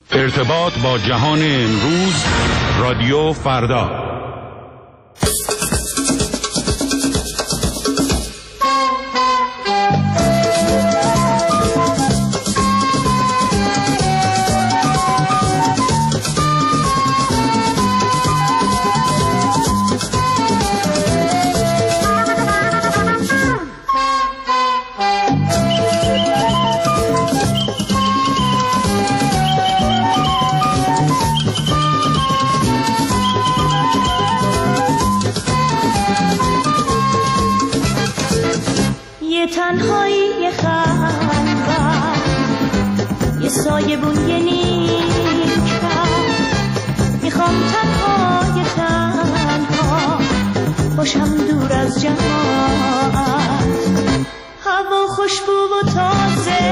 ارتباط با جهان امروز، رادیو فردا. تنهایی خلوت یه سایه بون یه نیمکت، میخوام تنها باشم دور از جماعت، هوا خوشبو و تازه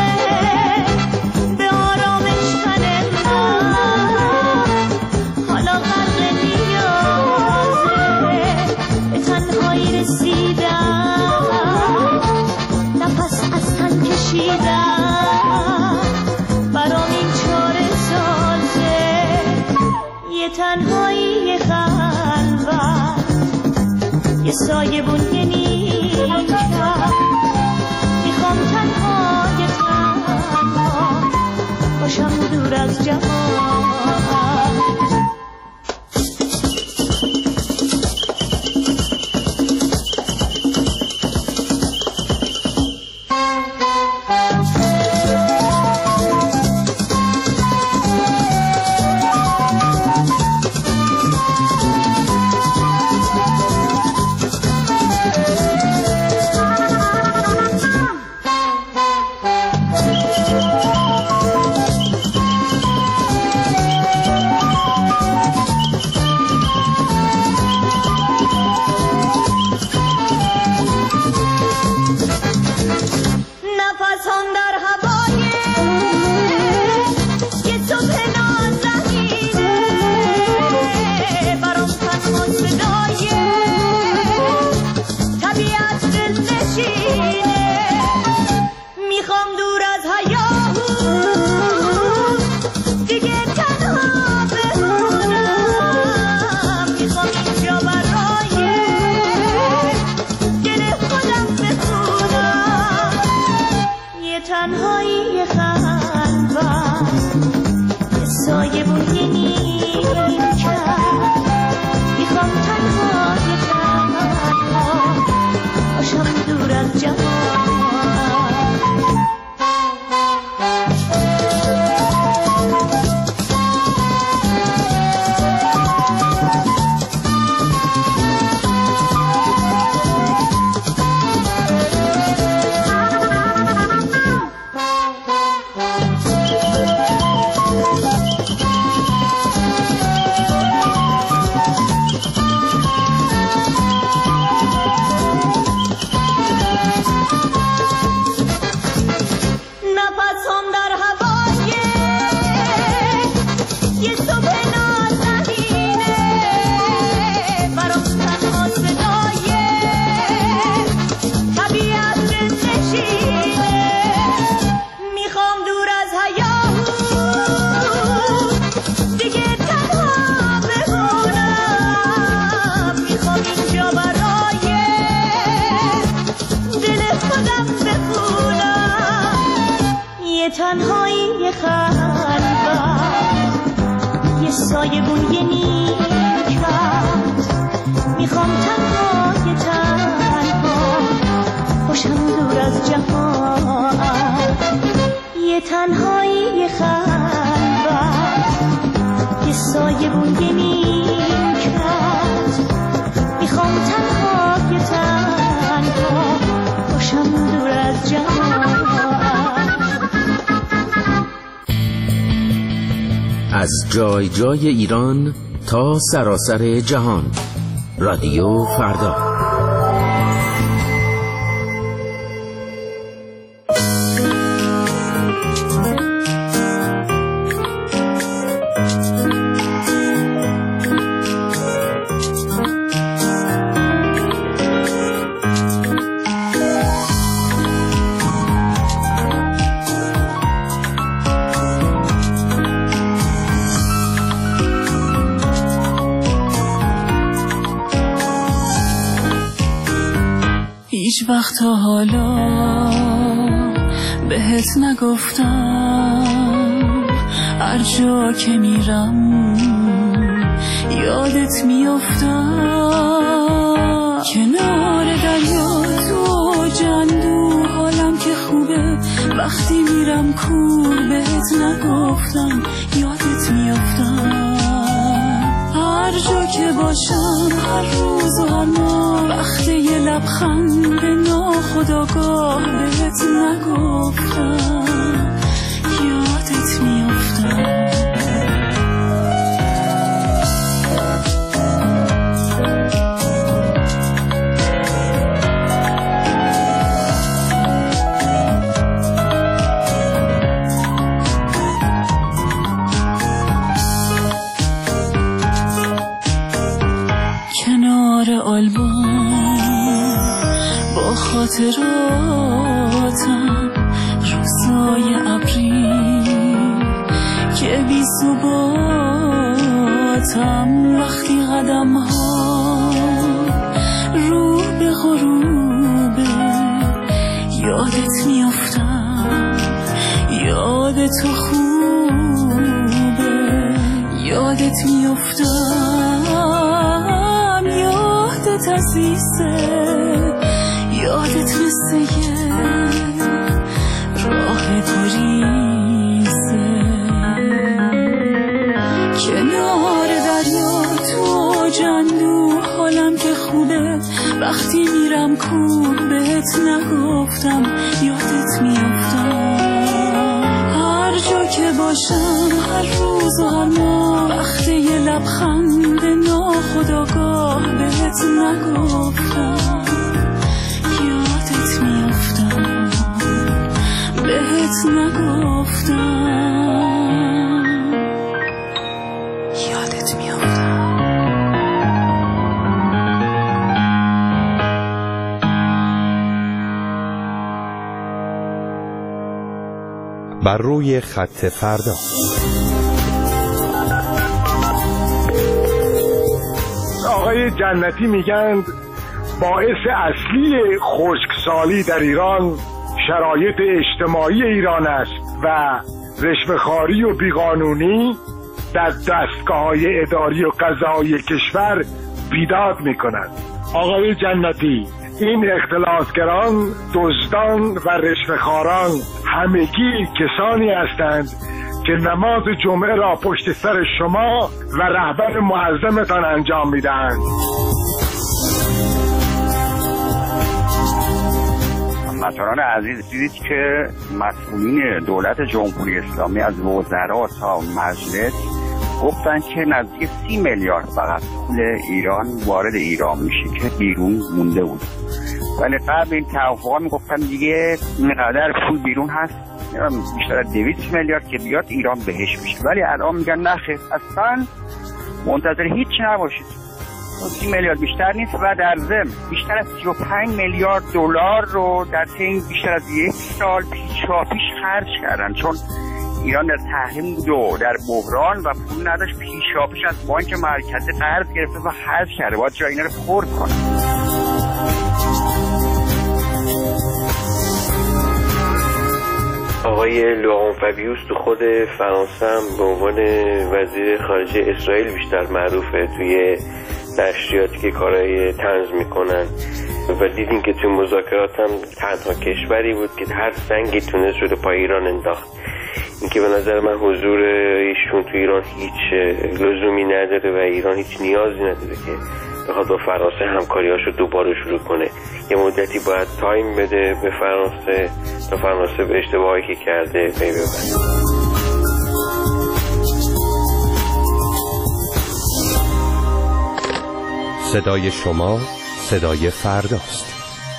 به آرامش تن من، حالا غرق نیازه به تنهایی رسیدم، نفس از تن کشیدم، برام این چاره سازه یه تنهایی خلوت، یه سایه بون یه نیمکت، میخوام تنها باشم دور از جماعت. تنهایی خلوت، یه سایه بون یه نیمکت، میخوام تنها باشم دور از جماعت، یه تنهایی خلوت، یه سایه بون یه نیمکت، میخوام تنها باشم دور از جماعت. از جای جای ایران تا سراسر جهان، رادیو فردا. هیچ وقت تا حالا بهت نگفتم، هر جا که میرم یادت میافتم. کنار دریا تو جندو حالم که خوبه، وقتی میرم کور بهت نگفتم یادت میافتم. هر جا که باشم هر روز و هر ماه، وقتی یه لبخند ناخودآگاه بهت نگفتم یادت میافتم. با خاطراتم روزای ابری که بی ثباتم، وقتی قدم ها رو به غروبه یادت میافتم. یاد تو خوبه یادت میافتم. یادت عزیزه یادت مثل یه راه گریزه. کنار دریا تو جندو حالم که خوبه، وقتی میرم کور بهت نگفتم یادت میافتم. هر جا که باشم هر روز و هر ماه، وقتی یه لبخند ناخودآگاه بهت نگفتم یادت میافتم. بهت نگفتم یادت میافتم. بر روی خط فردا. آقای جنتی میگند باعث اصلی خشکسالی در ایران شرایط اجتماعی ایران است و رشوه‌خواری و بیقانونی در دستگاه‌های اداری و قضایی کشور بیداد می‌کند. آقای جنتی، این اختلاسگران، دزدان و رشوه‌خواران همگی کسانی هستند که نماز جمعه را پشت سر شما و رهبر معظمتان انجام میدهند. هموطنان عزیز، دیدید که مسئولین دولت جمهوری اسلامی از وزرا تا مجلس گفتن که نزدیک 30 میلیارد فقط پول ایران وارد ایران میشه که بیرون مونده بود. ولی قبل این توافقات میگفتن دیگه اینقدر پول بیرون هست، بیشتر از 200 میلیارد که بیاد ایران بهش میشه. ولی الان میگن نخیر، اصلا منتظر هیچ نباشید، 30 میلیارد بیشتر نیست و در ضمن بیشتر از 35 میلیارد دلار رو در طی بیشتر از یک سال پیشاپیش خرج کردن، چون ایران در تحریم بود و در بحران و پول نداشت. پیشاپیش از بانک مرکزی قرض گرفته و خرج کرده، باید جای اینا رو پر کنه. آقای لوران فابیوس تو خود فرانسه هم به عنوان وزیر خارجه اسرائیل بیشتر معروفه توی نشریاتی که کارهای طنز میکنن و دیدیم که توی مذاکرات هم تنها کشوری بود که هر سنگی تونست رو پای ایران انداخت. این که به نظر من حضور ایشون توی ایران هیچ لزومی نداره و ایران هیچ نیازی نداره که بخواد با فرانسه همکاریاشو دوباره شروع کنه. یه مدتی باید تایم بده به فرانسه تا فرانسه به اشتباهی که کرده پی ببره. صدای شما صدای فرداست.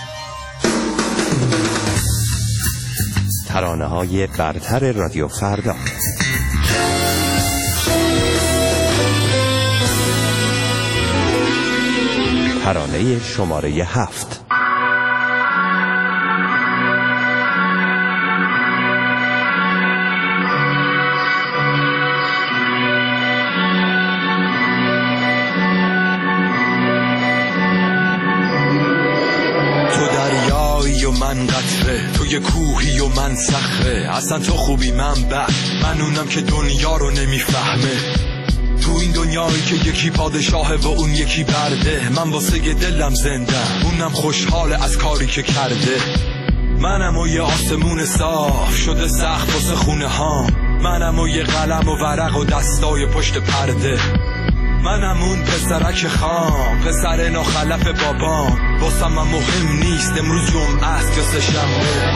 ترانه‌های برتر رادیو فردا. ترانه شماره 7. تو دریا میگه کوهی و من صخره، اصلا تو خوبی من بد، من اونم که دنیا رو نمیفهمه. تو این دنیایی که یکی پادشاهه و اون یکی برده، من واسه دلم زنده، اونم خوشحاله از کاری که کرده. منم و یه آسمون صاف شده سخت واسه خونه ها، منم و یه قلم و ورق و دستای پشت پرده. منم اون پسرک خام، پسر ناخلف بابام، واسم من مهم نیست امروز جمعه است یا سه‌شنبه.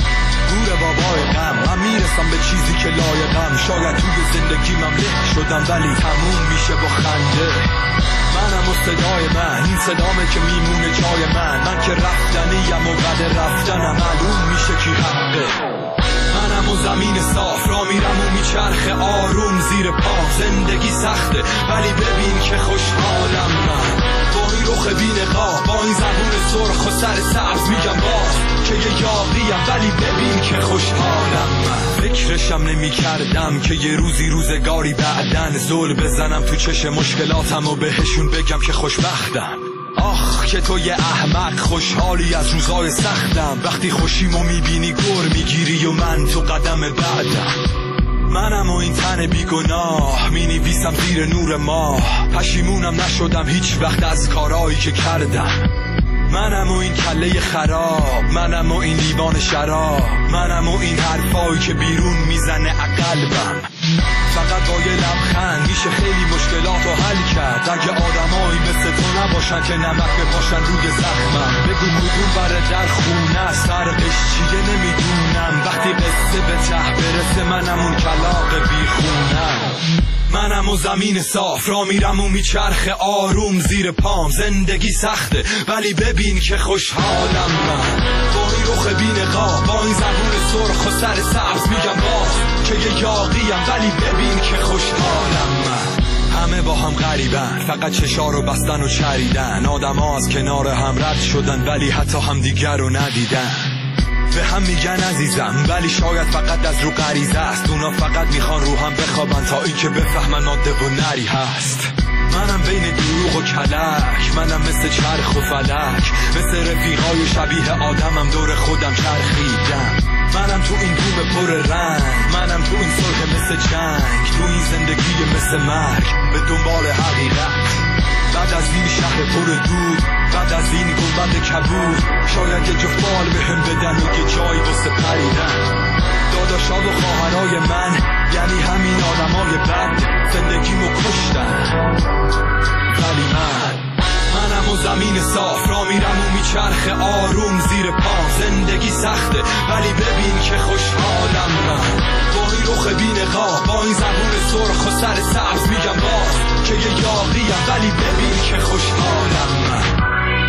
گور بابای غم، من میرسم به چیزی که لایقم، شاید توی زندگی من له شدم ولی تموم میشه با خنده. منم و صدای من، این صدامه که میمونه جای من که رفتنیم و بعد رفتنم معلوم میشه کی حقه. منم و زمین صاف را میرم و میچرخه آروم زیر پا، زندگی سخته ولی ببین که خوشحالم من، با این رخ بی‌نقاب، با این زبون سرخ و سر سبز میگم باز که یه یاقیم ولی ببین که خوشحالم من. فکرشم نمی کردم که یه روزگاری بعدن زل بزنم تو چش مشکلاتم و بهشون بگم که خوشبختم. آخ که تو یه احمق خوشحالی از روزای سختم، وقتی خوشیمو میبینی گر میگیری و من تو قدم بعدم. منم و این تن بیگناه مینویسم زیر نور ماه، پشیمونم نشدم هیچ وقت از کارایی که کردم. منم و این کله خراب، منم و این لیوان شراب، منم و این حرفایی که بیرون میزنه قلبم. فقط با یه لبخند میشه خیلی مشکلات رو حل کرد، اگه آدمایی مثل تو نباشن که نمک بپاشن روی زخمم. بگو کدوم بره در خونه است، فرقش چیه نمیدونم، وقتی قصه به ته برسه منم اون کلاغ بیخونم. منم و زمین صاف را میرم و میچرخه آروم زیر پام، زندگی سخته ولی ببین که خوشحالم من، با این رخ بی‌نقاب، با این زبون سرخ و سر سبز میگم باز که یه یاقیم ولی ببین که خوشحالم من. همه با هم غریبن، فقط چشا رو بستن و چریدن، آدم ها از کنار هم رد شدن ولی حتی هم دیگر رو ندیدن. به هم میگن عزیزم ولی شاید فقط از رو غریزه است، اونا فقط میخوان رو هم بخوابن تا این که بفهمن ماده و نری هست. منم بین دروغ و کلک، منم مثل چرخ و فلک، مثل رفیقای شبیه آدمم دور خودم چرخیدم. منم تو این بوم پر رنگ، منم تو این صلح مثل جنگ، تو این زندگی مثل مرگ به دنبال حقیقت. بعد از این شهر پر دود، بعد از این گنبد کبود، شاید یه جفت بال بهم بدن و یه جایی واسه پریدن. داداشا و خواهرای من یعنی همین آدمای بد، زندگیمو کشتن ولی منم و زمین صاف را میرم و میچرخه آروم زیر پام، زندگی سخته ولی ببین که خوشحالم من، با این رخ بی‌نقاب، با این زبون سرخ و سر سبز میگم باز که یه یاقیم ولی ببین که خوشحالم من.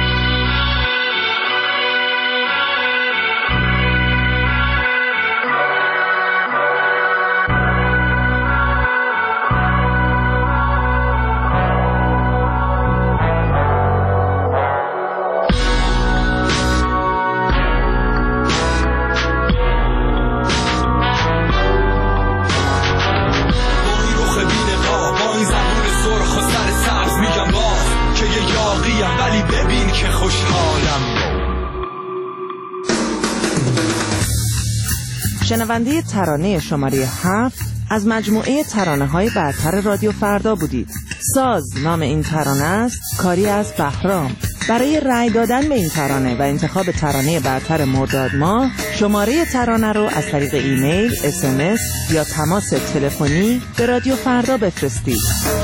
شنونده ترانه شماره 7 از مجموعه ترانه‌های برتر رادیو فردا بودید. ساز نام این ترانه است، کاری از بهرام. برای رأی دادن به این ترانه و انتخاب ترانه برتر مرداد ماه، شماره ترانه رو از طریق ایمیل، SMS یا تماس تلفنی به رادیو فردا بفرستید.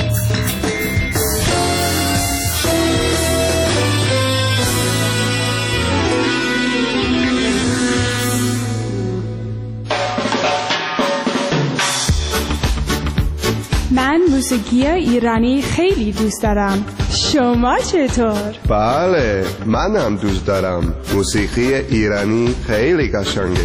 من موسیقی ایرانی خیلی دوست دارم. شما چطور؟ بله، منم دوست دارم. موسیقی ایرانی خیلی قشنگه.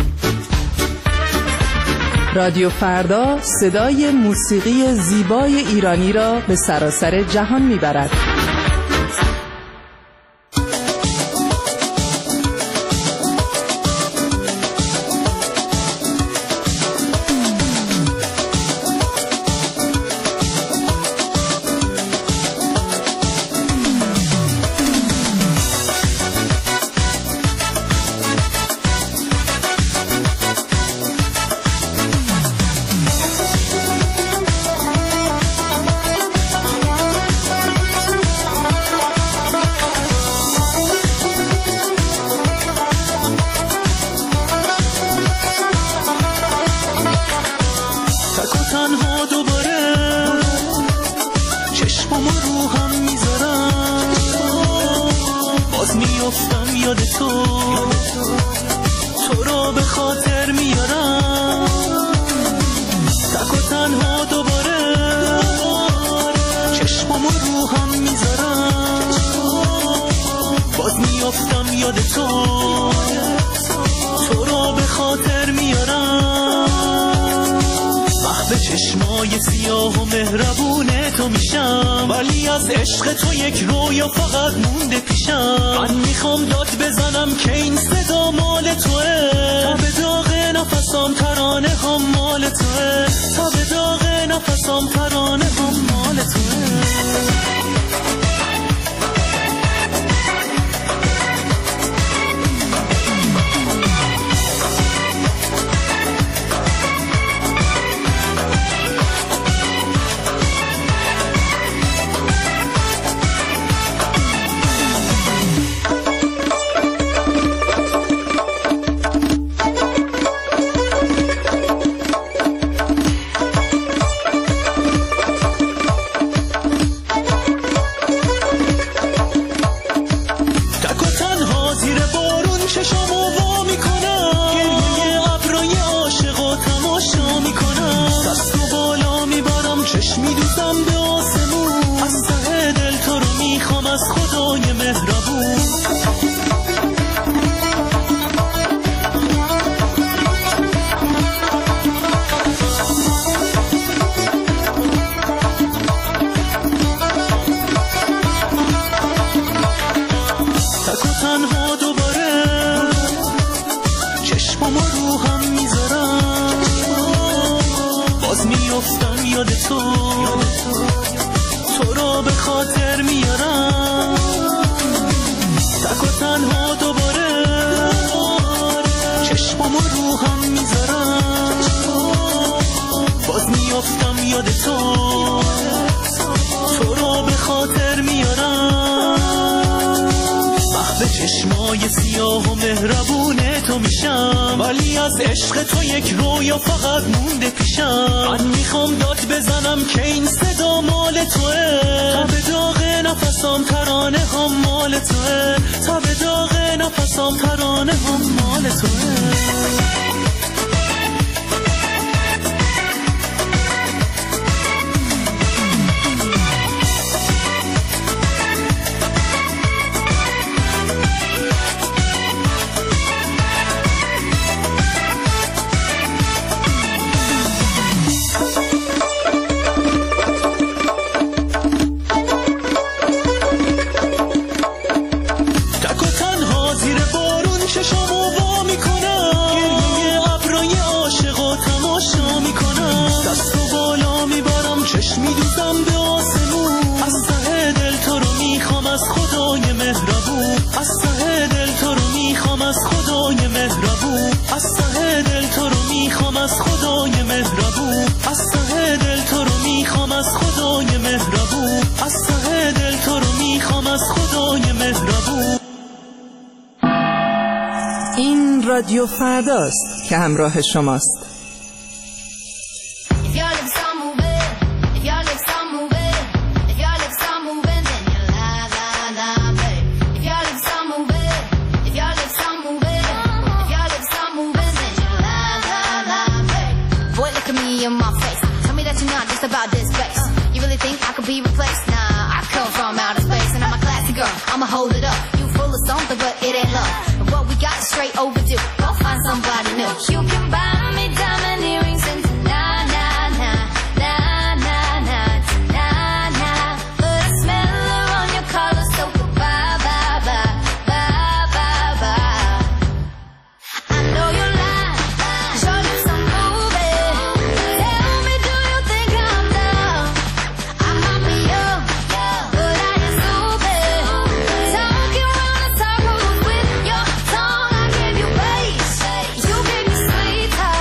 رادیو فردا صدای موسیقی زیبای ایرانی را به سراسر جهان میبرد. یاد تو رو به خاطر میارم، تک و تنها دوباره چشمم رو هم میذارم، باز میافتم یاد تو رو به خاطر میارم، محو چشمای سیاه و مهربونه تو میشم، ولی از عشق تو یک رویا فقط مونده پیشم، من میخوام داد بزنم که این صدا مال توه، تا به داغ نفسام ترانه هم مال توه، تا به داغ نفسام ترانه هم مال توه. تو رو به خاطر میارم، تک و تنها دوباره چشمم رو هم میذارم، باز میافتم یاد تو رو به خاطر میارم، محو چشمای سیاه و مهربونه تو میشم، ولی از عشق تو یک رویا فقط مونده پیشم، من میخوام داد بزنم که این صدا مال توه، تا به داغ نفسام ترانه هم مال توه، تا به داغ نفسام ترانه هم مال توه. این رادیو فرداست که همراه شماست. I'ma hold it up. You full of something, but it ain't love. What we got is straight overdue. Go find somebody new. You can buy me diamond earrings and nah, nah, nah, nah, nah, nah, nah, nah. But I smell her on your collar, so goodbye, bye, bye, bye, bye, bye. I know you're lying, 'cause your lips are moving. Tell me, do you think I'm dumb? I might be young, but I ain't stupid. Talking round the circles with your tongue, I give you waste. You give me sweet talk.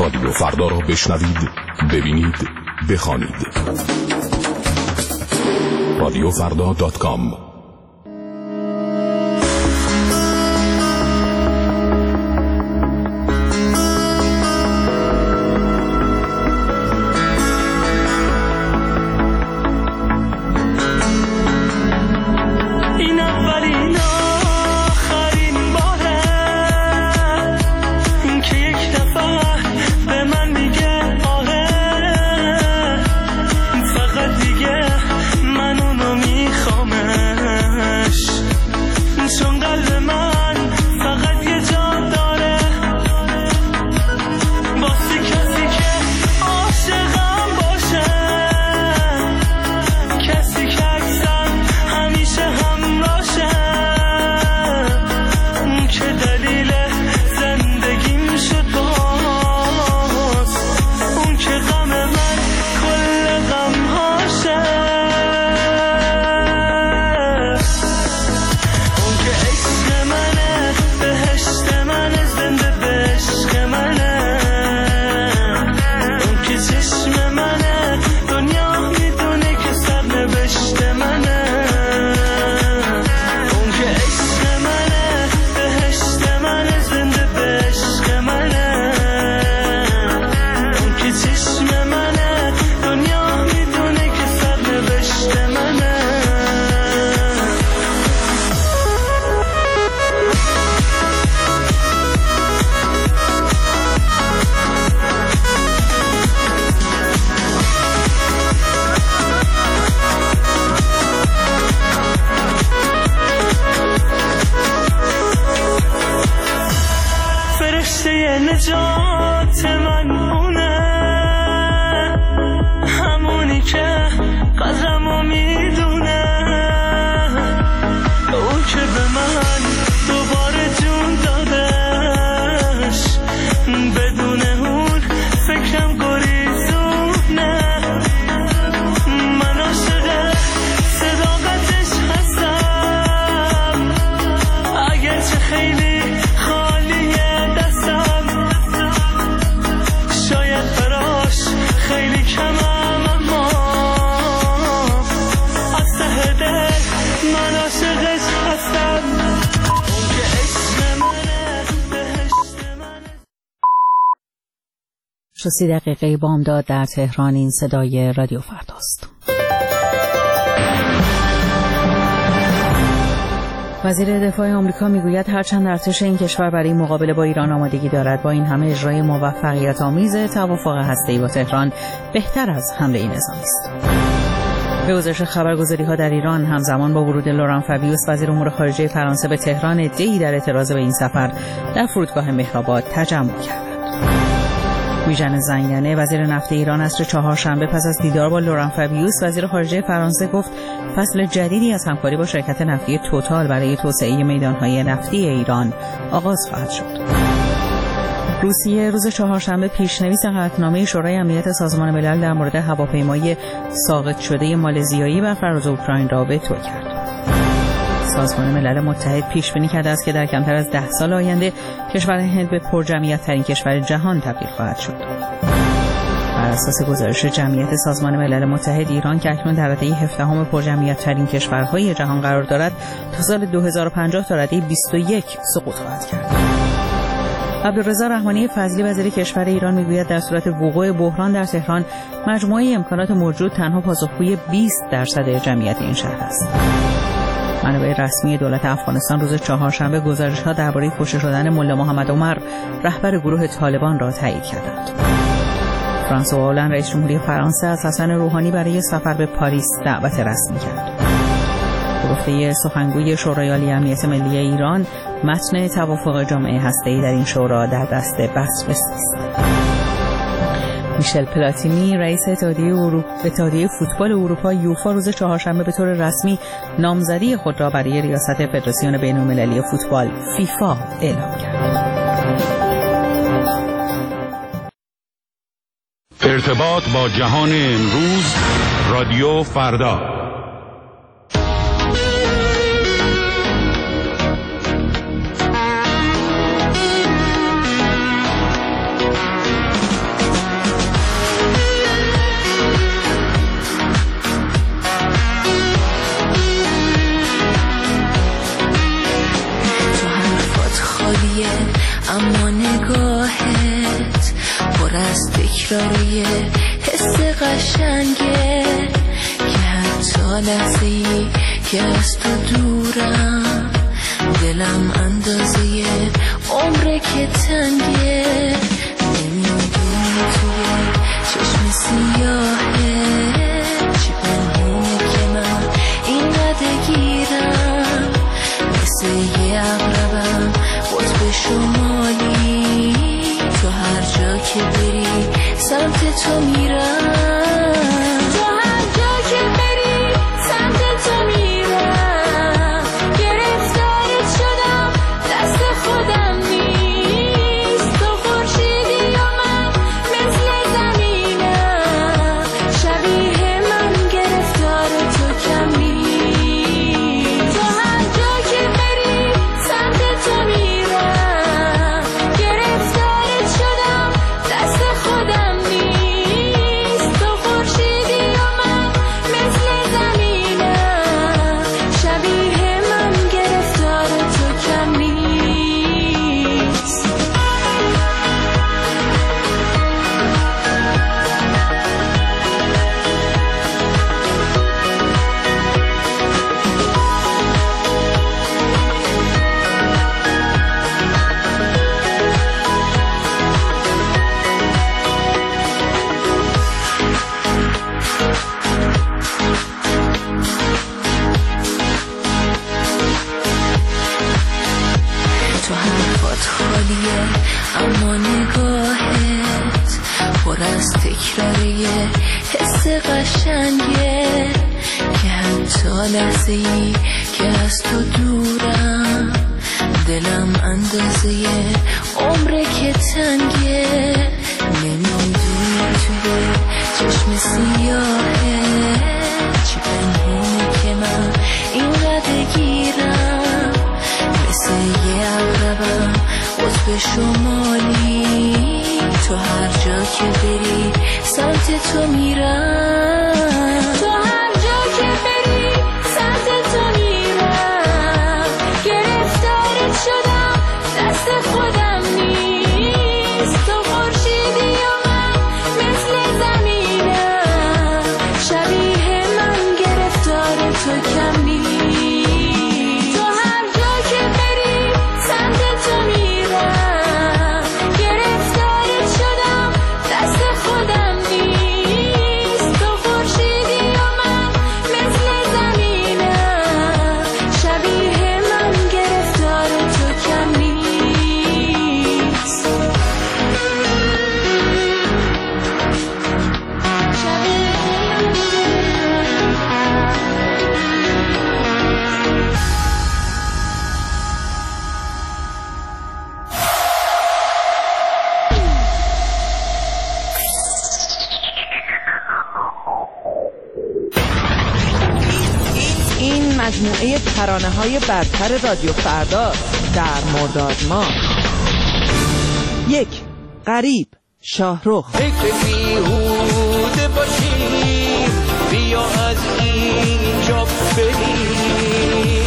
رادیو فردا را بشنوید، ببینید، بخوانید. radiofrda.com. نجات من اونه، همونی که قدرمو میدونه، اون که به من دوباره جون دادش، بدون اون فکرم گریزونه. من عاشق صداقتش هستم، اگرچه خیلی خالیه دستم، شاید براش خیلی کمم، اما از ته دل من عاشقش هستم. اون که عشق منه، بهشت منه. 30 دقیقه بامداد در تهران. این صدای رادیو فرداست. وزیر دفاع آمریکا میگوید هرچند ارتش این کشور برای مقابله با ایران آمادگی دارد، با این همه اجرای موفقیت آمیز توافق هسته‌ای با تهران بهتر از حمله نظامی است. به گزارش خبرگزاری‌ها در ایران، همزمان با ورود لوران فابیوس وزیر امور خارجه فرانسه به تهران، عده‌ای در اعتراض به این سفر در فرودگاه مهرآباد تجمع کردند. ویژن زنگنه وزیر نفت ایران عصر چهارشنبه پس از دیدار با لوران فابیوس وزیر خارجه فرانسه گفت فصل جدیدی از همکاری با شرکت نفتی توتال برای توسعه میدان‌های نفتی ایران آغاز خواهد شد. روسیه روز چهارشنبه پیشنویس قطعنامه شورای امنیت سازمان ملل در مورد هواپیمای ساقط شده مالزیایی بر فراز اوکراین را وتو کرد. سازمان ملل متحد پیش بینی کرده است که در کمتر از 10 سال آینده کشور هند به پرجمعیت ترین کشور جهان تبدیل خواهد شد. بر اساس گزارش جمعیت سازمان ملل متحد، ایران که اکنون در رده 17 پرجمعیت ترین کشورهای جهان قرار دارد، تا سال 2050 تا رده 21 سقوط خواهد کرد. عبدالرضا رحمانی فضلی وزیر کشور ایران میگوید در صورت وقوع بحران در تهران، مجموعه امکانات موجود تنها پاسخگوی 20% جمعیت این شهر است. منابع رسمی دولت افغانستان روز چهارشنبه گزارش‌ها درباره کشته شدن ملا محمد عمر، رهبر گروه طالبان، را تایید کردند. فرانسوا هولند رئیس جمهوری فرانسه از حسن روحانی برای سفر به پاریس دعوت رسمی کرد. به گفته سخنگوی شورای عالی امنیت ملی ایران، متن توافق جامعه هسته‌ای در این شورا در دست دسترس است. میشل پلاتینی رئیس اتحادیه فوتبال اروپا یوفا روز چهارشنبه به طور رسمی نامزدی خود را برای ریاست فدراسیون بین‌المللی فوتبال فیفا اعلام کرد. ارتباط با جهان امروز، رادیو فردا. تکراری حس قشنگه که حتی لحظه‌ای که از تو دورم دلم اندازه عمره که تنگه نمیدونی توی چشم سیاهه چی پنهونه که من اینقدر گیرم مثل یه عقربم قطب شمالی تو هر جا که بری سمت تو میرم تو هر جا که بری سمت تو میرم گرفتارت شدم دست خودم نیست تو خورشیدی و من مثل زمینم شبیه من گرفتار تو کم نیست تو هر جا که بری سمت تو میرم گرفتارت شدم دست خودم نیست تو خورشیدی و من مثل زمینم شبیه من گرفتار تو کم نیست تو حرفات خالیه اما نگاهت پر از تکراریه حس قشنگه که حتی لحظه‌ای که از تو دورم دلم اندازه عمره که تنگه نمیدونی توی چشم سیاهه چی پنهونه که من اینقدر گیرم مثل یه عقربم قطب شمالی تو هر جا که بری سمت تو میرم تو هر جا که بری سمت تو میرم گرفتارت شدم دست خودم نیست تو خورشیدی و من مثل زمینم شبیه من گرفتار تو کم نیست تو هر جا که بری سمت تو میرم گرفتارت شدم دست خودم نیست تو خورشیدی و من مثل زمینم شبیه من گرفتار تو کم نیست این مجموعه ترانه‌های برتر رادیو فردا در مرداد ماه. 1. غریب شاهرخ. فکر بیهوده باشیم بیا از اینجا بریم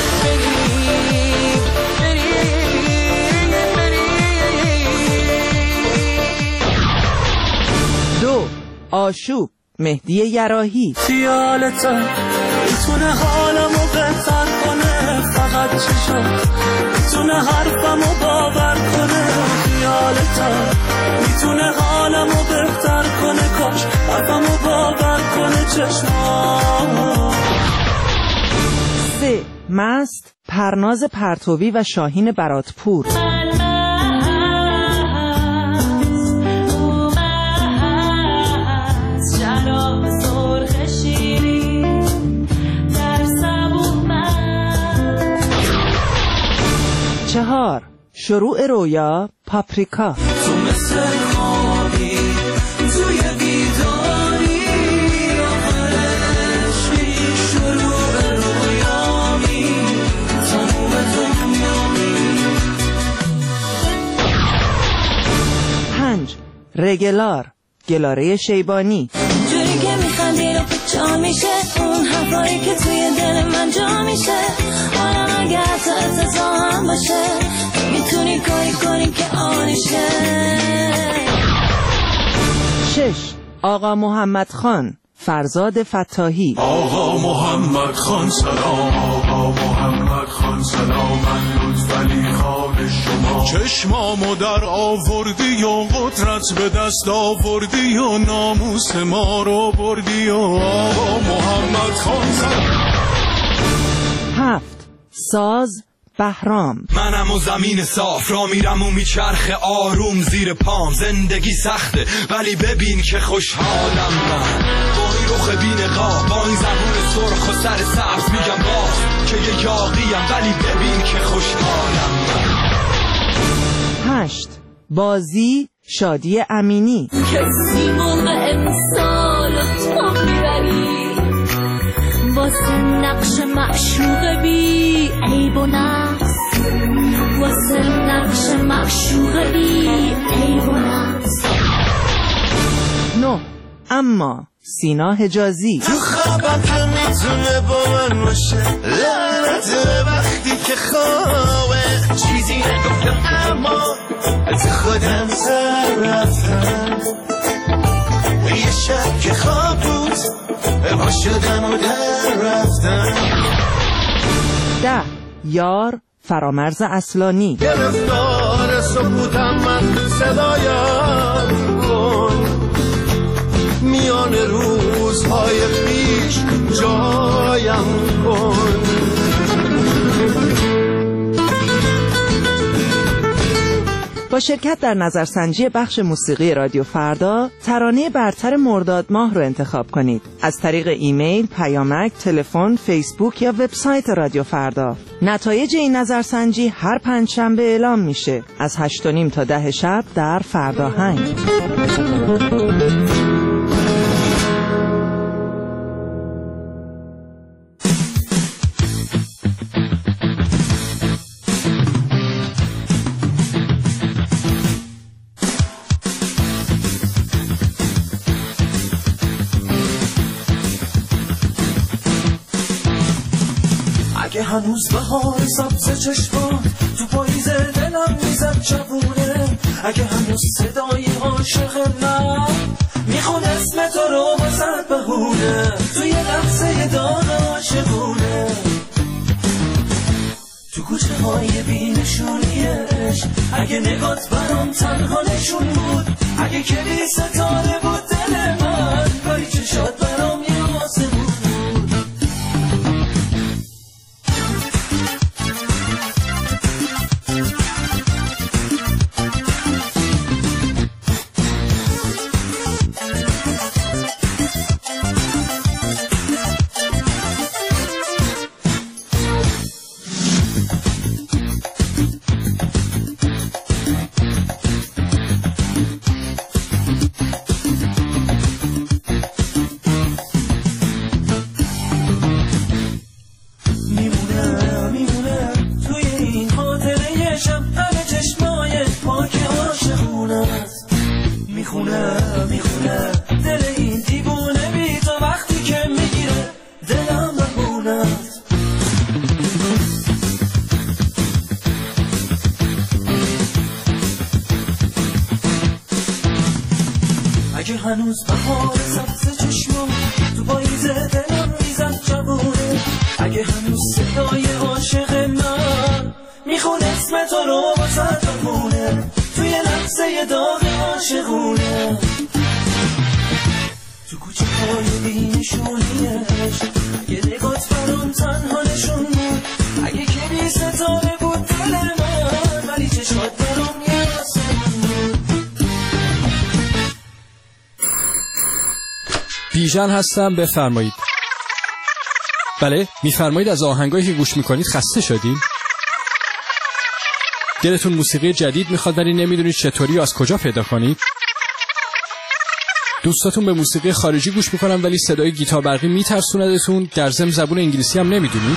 2. آشوب مهدی یراحی. خیالتم میتونه حالمو بهتر کنه فقط چی شد میتونه حرفمو باور کنه خیالتم میتونه حالمو بهتر کنه کاش حرفمو باور کنه چشمام 3. مست پرناز پرتوی و شاهین براتپور. چهار شروع رویا پاپریکا. تو مثل خوابی توی بیداری آخرش می شروع رویامی تموم دنیامی 5 رگلار گلاره شیبانی. جوری که میخندی رو جا میشه اون حرفایی که توی دل من جا میشه حالا اگه حتی اتزا هم باشه میتونی کاری کنی که آنشه آقا محمد خان، فرزاد فتاحی. آقا محمد خان سلام، آقا محمد خان سلام، من لطفعلی خان شما. چشمامو در آوردی و قدرت به دست آوردی و ناموس ما رو بردی و آقا محمد خان سلام. 7. ساز بهرام. منم و زمین صاف را میرم و میچرخه آروم زیر پام. زندگی سخته ولی ببین که خوشحالم من، با این رخ بی‌نقاب، با این زبون سرخ و سر سبز میگم باز که یه یاغیم ولی ببین که خوشحالم من. 8. بازی شادی امینی. کسی موقع امسال تو میبری واسه نقش معشوق بی عیب و نقص، واسه نقش معشوق بی عیب و نقص. 9. اما سینا حجازی. تو خوابم که میتونه با من باشه، لعنت وقتی که خوابه چیزی نگفتم اما از خودم سر رفتم. یه شب که خواب بود با شدم و در رفتم. 10. یار فرامرز اصلانی. گرفتار سکوتم من، صدایم کن میان روزهای پیش جایم کن. با شرکت در نظرسنجی بخش موسیقی رادیو فردا، ترانه برتر مرداد ماه رو انتخاب کنید از طریق ایمیل، پیامک، تلفن، فیسبوک یا وبسایت رادیو فردا. نتایج این نظرسنجی هر پنجشنبه اعلام میشه از 8:30 تا 10 شب در فرداهنگ. اگه هنوز بهار سبز چشمان تو پاییز دلم میزد جوونه، اگه هنوز صدای عاشق من میخون اسم تو رو بزد بهونه، توی لحظه داغ عاشقونه، تو کوچه های بینشونیش، اگه نگات برام تنها نشون بود، اگه کلی ستاره بود دل من، ولی چشات برام یه آسمون بود. اگه هنوز بهار سبز چشمم تو پاییز دلم میزد جوونه، اگه هنوز صدای عاشق من میخونه اسم تو رو واسه بخونه، توی لحظه داغ عاشقونه، تو کوچه های بینشونیش، اگه نگات برام تنها نشون بود، اگه کلی ستاره بود دل من، ولی چشمات برام یه آسمون بود. بیژن هستم، بفرمایید. بله، میفرمایید از آهنگایی که گوش میکنید خسته شدین؟ دلتون موسیقی جدید میخواد ولی نمیدونید چطوری و از کجا پیدا کنید؟ دوستاتون به موسیقی خارجی گوش میکنن ولی صدای گیتار برقی میترسوندتون، در ضمن زبون انگلیسی هم نمیدونید؟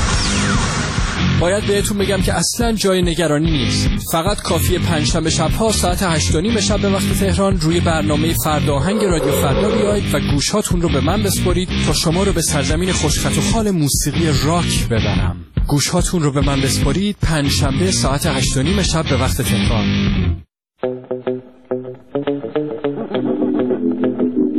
باید بهتون بگم که اصلا جای نگرانی نیست. فقط کافیه پنجشنبه شب‌ها ساعت 8:30 شب به وقت تهران روی برنامه فرداهنگ رادیو فردا بیایید و گوشهاتون رو به من بسپارید تا شما رو به سرزمین خوشخط و خال موسیقی راک ببرم. گوشهاتون رو به من بسپارید پنجشنبه ساعت 8:30 شب به وقت تهران.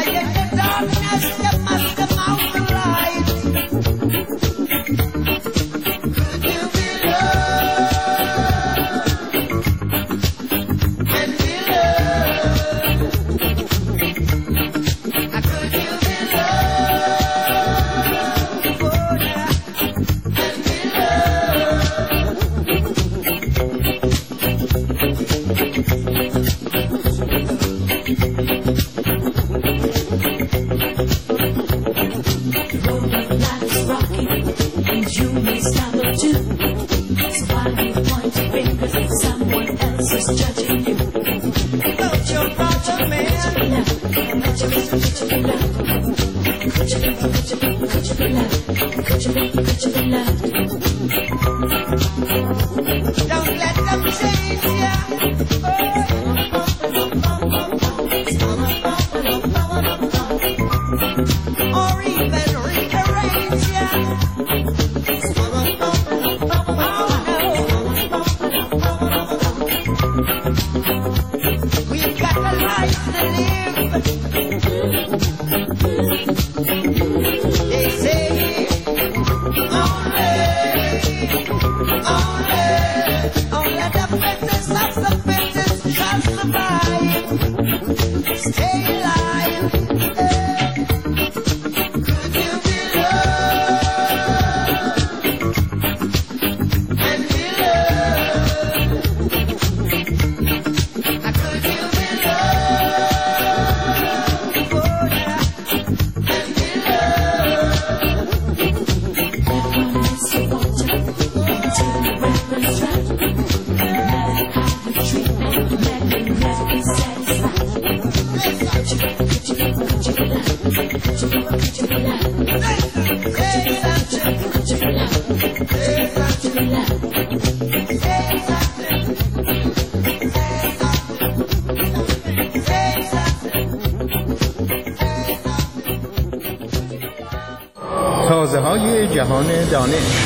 تازه‌های جهان دانش.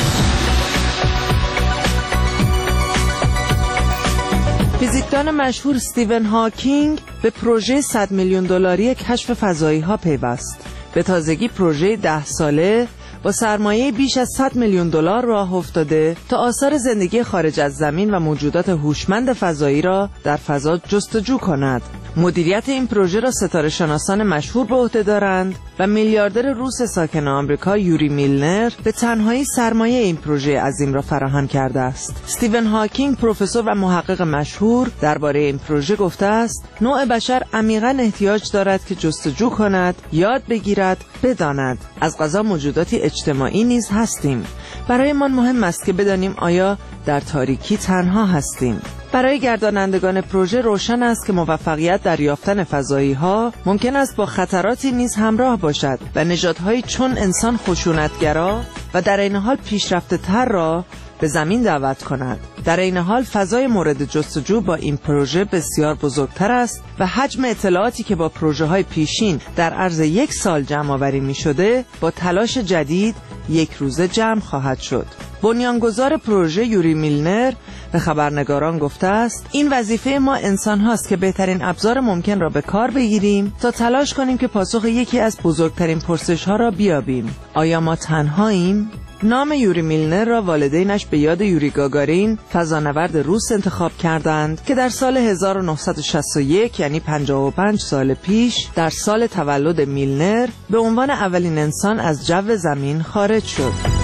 فیزیکدان مشهور استیون هاکینگ به پروژه 100 میلیون دلاری کشف فضایی‌ها پیوست. به تازگی پروژه 10 ساله با سرمایه بیش از 100 میلیون دلار راه افتاده تا آثار زندگی خارج از زمین و موجودات هوشمند فضایی را در فضا جستجو کند. مدیریت این پروژه را ستاره شناسان مشهور به عهده دارند و میلیاردر روس ساکن آمریکا یوری میلنر به تنهایی سرمایه این پروژه عظیم را فراهم کرده است. استیون هاکینگ، پروفسور و محقق مشهور، درباره این پروژه گفته است: نوع بشر عمیقاً احتیاج دارد که جستجو کند، یاد بگیرد، بداند. از قضا موجوداتی اجتماعی نیز هستیم. برای من مهم است که بدانیم آیا در تاریکی تنها هستیم. برای گردانندگان پروژه روشن است که موفقیت در یافتن فضایی‌ها ممکن است با خطراتی نیز همراه باشد و نژادهایی چون انسان خشونتگرا و در این حال پیشرفته‌تر را به زمین دعوت کند. در این حال فضای مورد جستجو با این پروژه بسیار بزرگتر است و حجم اطلاعاتی که با پروژه‌های پیشین در عرض 1 سال جمع‌آوری می‌شده با تلاش جدید 1 روزه جمع خواهد شد. بنیانگذار پروژه یوری میلنر به خبرنگاران گفته است: این وظیفه ما انسان هاست که بهترین ابزار ممکن را به کار بگیریم تا تلاش کنیم که پاسخ یکی از بزرگترین پرسش ها را بیابیم. آیا ما تنهاییم؟ نام یوری میلنر را والدینش به یاد یوری گاگارین، فضانورد روس انتخاب کردند که در سال 1961 یعنی 55 سال پیش در سال تولد میلنر به عنوان اولین انسان از جو زمین خارج شد.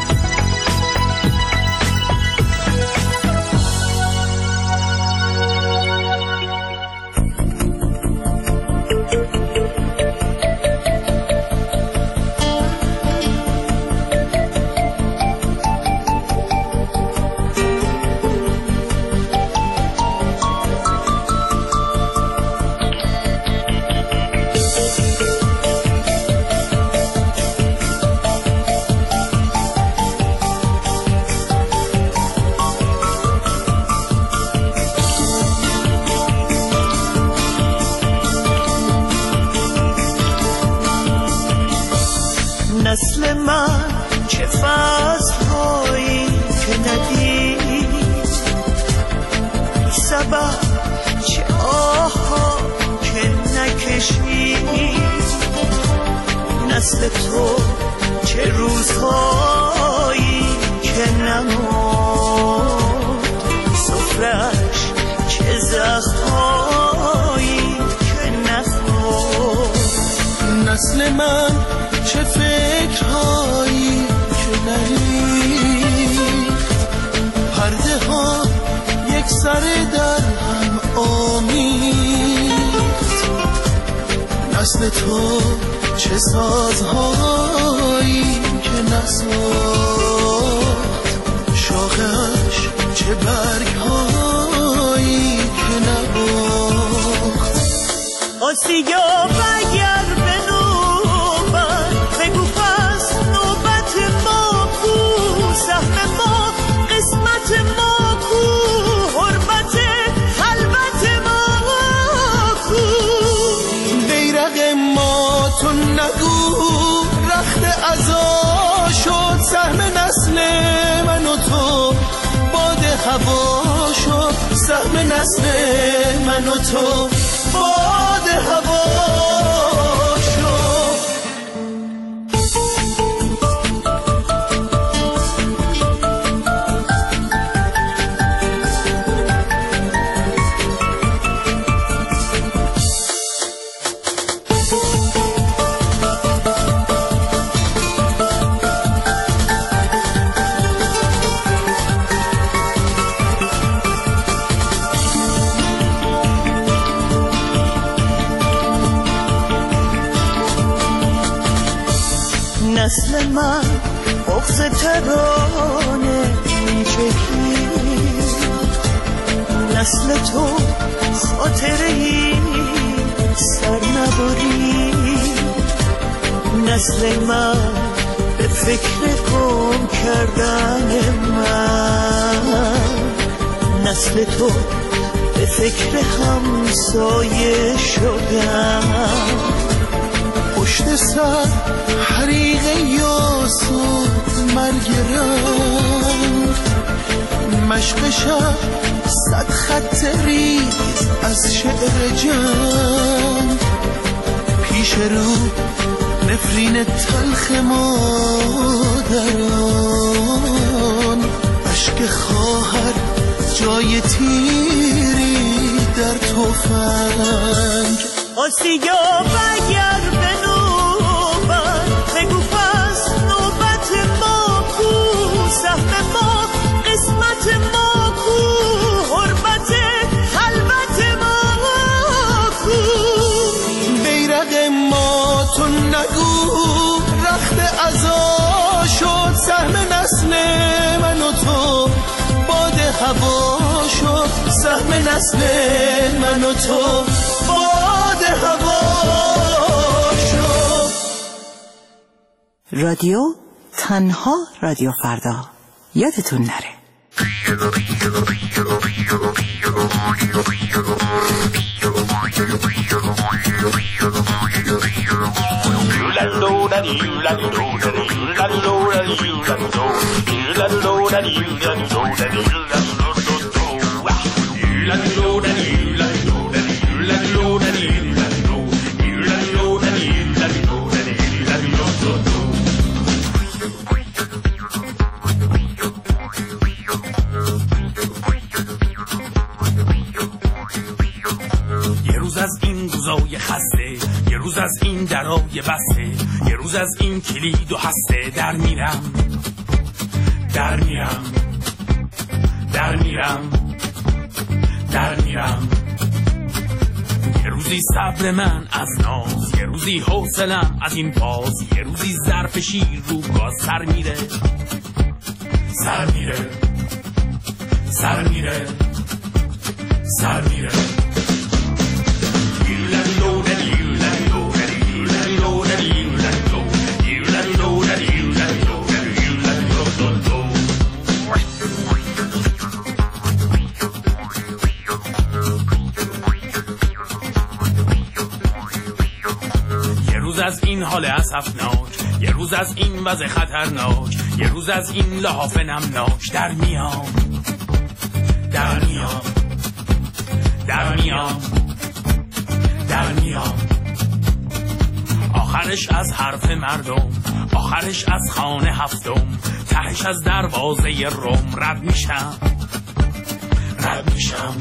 نسل من چه فصل‌هایی که ندید، سبب چه آها که نکشید، من چه فکرهایی که نریخت، پرده ها یک سر در هم آمیخت. نسل تو چه سازهایی که نساخت، شاخش چه برگهایی که نباخت. آسیا بگر به نوبت، بگو پس نوبت ما کو، سهم ما قسمت ما کو، حرمت خلوت ما کو. بیرق ما تو نگو رخت عزا شد، سهم نسل من و تو باد هوا شد، سهم نسل من و تو باد هوا شد. نسل من بغض ترانه میچکید، نسل تو خاطره‌ای سر نبرید. نسل من به فکر گم کردن من، نسل تو به فکر همسایه شدن. پشت سر حریق یاسود مرگ رنگ، مشق شب 100 خط ریز از شعر جنگ. پیش رو نفرین تلخ مادران، عشق خواهر جای تیری در تفنگ. آسیا بگر به نوبت، بگو پس نوبت ما کو، سهم ما قسمت ما کو، حرمت خلوت ما کو. بیرق ما تو نگو رخت عزا شد، سهم نسل من و تو باد هوا شد، سهم نسل من و تو باد هوا شد. رادیو تنها رادیو فردا، یادتون نره. یه روز از این روزای خسته، یه روز از این درای بسته، یه روز از این کلید و هسته، در میرم در میرم در میرم در میرم. یه روزی صبر من از ناز، یه روزی حوصلم از این باز، یه روزی ظرف شیر رو گاز سر میره سر میره سر میره سر میره. یه روز از این حال اسفناک، یه روز از این وضع خطرناک، یه روز از این لحاف نمناک، در میام در میام در میام در میام. آخرش از حرف مردم، آخرش از خانه هفتم، تهش از دروازه روم رد میشم رد میشم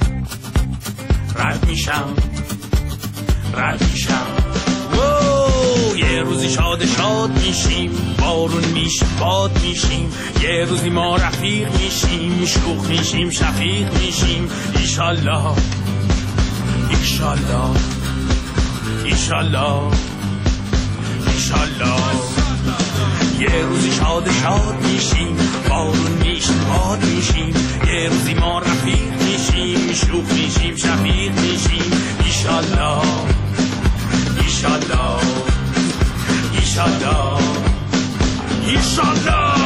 رد میشم رد میشم. یه یه روزی شاد میشیم، بارون میشیم، باد میشیم، یه روزی ما رفیق میشیم، شوخ میشیم، شفیق میشیم. ایشالله ایشالله ایشالله ایشالله. یه روزی شاد میشیم، بارون میشیم، باد میشیم، یه روزی ما رفیق میشیم، شوخ میشیم، شفیق میشیم. ایشالله ایشالله ایشالله ایشالله.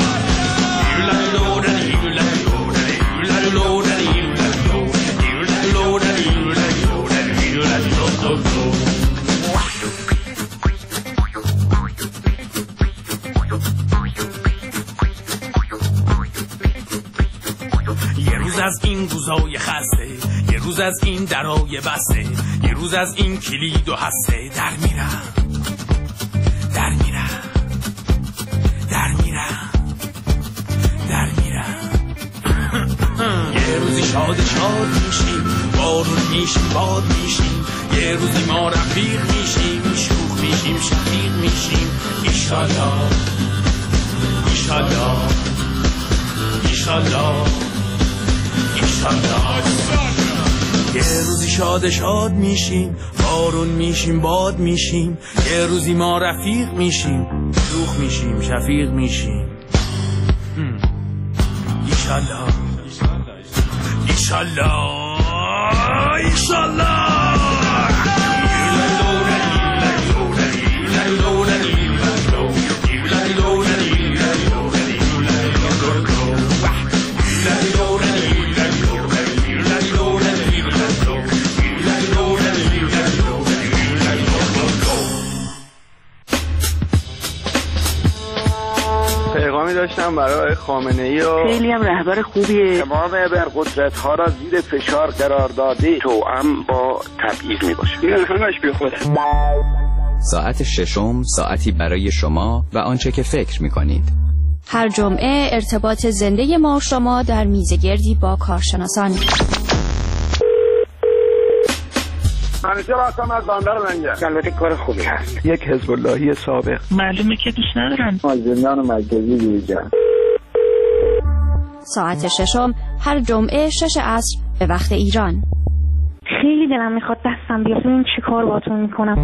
یه روز از این روزای خسته، یه روز از این درای بسته، یه روز از این کلید و هسته در میرم، در میرم، در میرم، در میرم. یه روزی شاد میشیم، بارون میشیم، باد میشیم، یه روزی ما رفیق میشیم، شوخ میشیم، شفیق میشیم. ایشالله ایشالله ایشالله ایشالله. یه روزی شاد میشیم، بارون میشیم، باد میشیم، یه روزی ما رفیق میشیم، شوخ میشیم، شفیق میشیم. ایشالله ایشالله ایشالله. پیغامی داشتم برای خامنه‌ای و خیلی هم رهبر خوبیه. تمام ابرقدرت‌ها را زیر فشار قرار داده، توأم با تبعیض میباشه. این همش بیخوده. ساعت ششم ساعتی برای شما و آنچه که فکر میکنید. هر جمعه ارتباط زنده ما و شما در میزگردی با کارشناسان. منیجر هستم از بندر لنگر. البته کار خوبی هست. یک حزب اللهی سابق. معلومه که دوست ندارن. زندان مرکزی دیجا. ساعت ششم هر جمعه 6 عصر به وقت ایران. خیلی دلم میخواد دستم بیاد ببین چی کار باهاتون میکنم.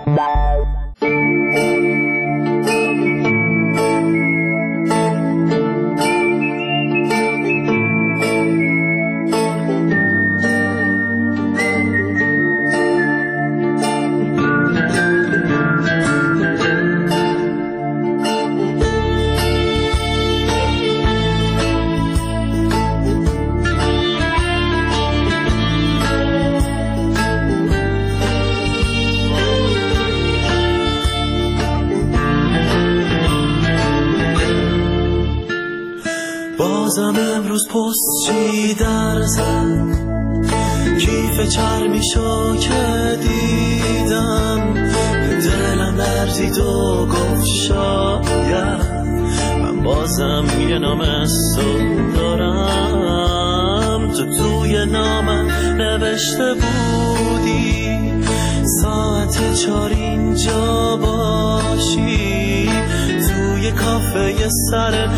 بازم امروز پست چی در زد، کیف چرمیشو که دیدم، دلم لرزید و گفت شاید من بازم یه نام استون دارم. تو توی نامم نوشته بودی ساعت 4 اینجا باشی، توی کافه سر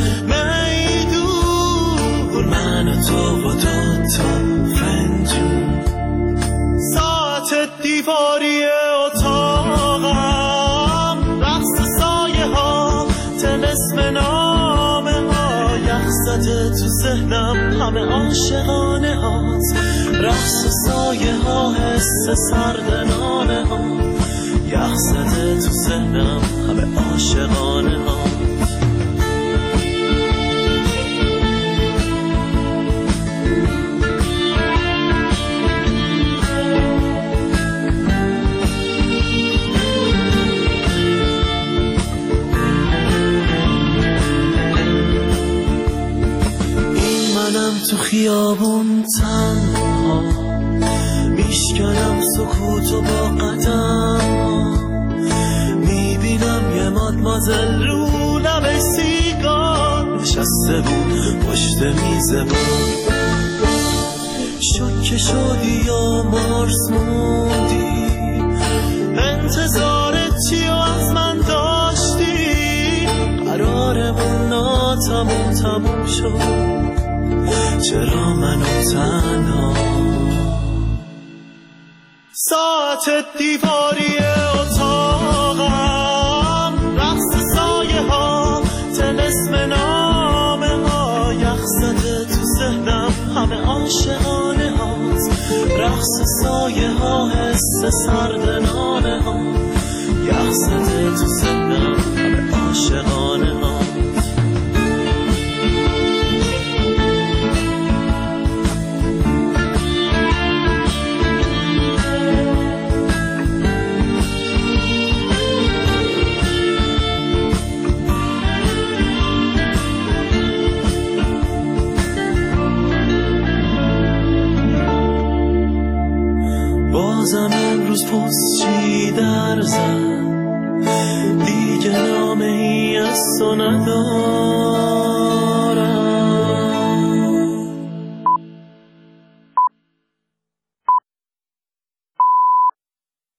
من و تو و دوتا فنجون، ساعت دیواری اتاقم، رقص سایه ها، طلسم نامه ها، یخ زده تو ذهنم همه عاشقانه هات، رقص سایه ها، حس سردنانه ها، یخ زده تو ذهنم همه عاشقانه ها. تو خیابون تنها میشکنم سکوت و با قدم، میبینم یه مادمازل رو لب سیگار نشسته بود پشت میز من، شوکه شدی یا مارس موندی، انتظارت چی و از تموم شد چرا منو تنها ساعت دیواری اتاقم رقص سایه ها طلسم نامه ها یخ زده تو ذهنم همه عاشقانه هات رقص سایه ها حس سرد نامه ها یخ زده تو ذهنم همه عاشقانه هات بازم امروز پستچی در زد دیگه نامه ای از تو ندار